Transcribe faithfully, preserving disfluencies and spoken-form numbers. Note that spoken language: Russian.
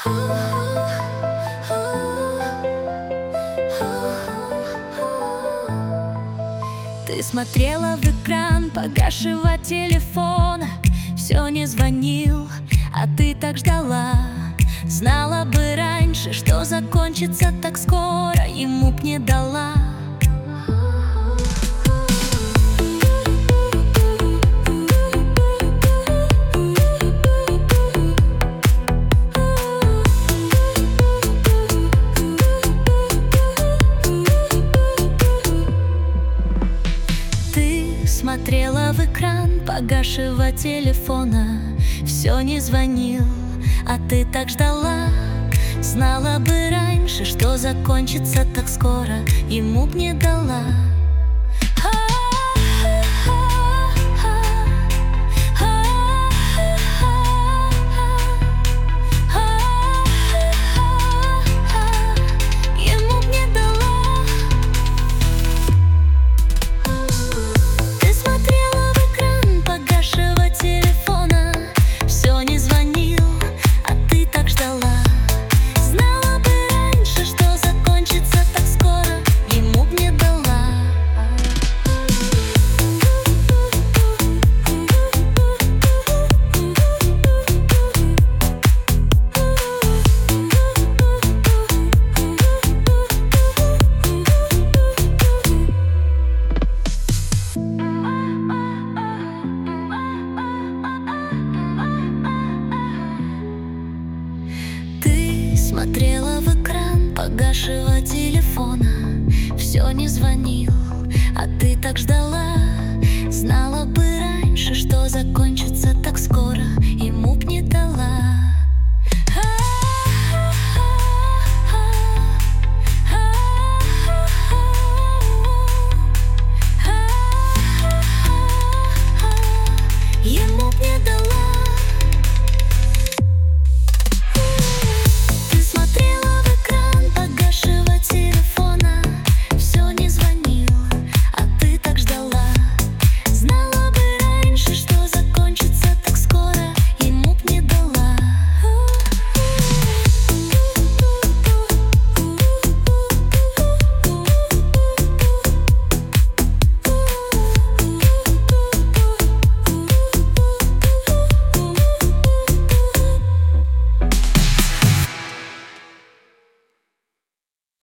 Ты смотрела в экран погасшего телефона, все не звонил, а ты так ждала. Знала бы раньше, что закончится так скоро, ему б не дала. Смотрела в экран погасшего телефона, все не звонил, а ты так ждала. Знала бы раньше, что закончится так скоро, ему б не дала. Смотрела в экран погасшего телефона, все не звонил, а ты так ждала. Знала бы раньше, что закончится так скоро, ему б не дала.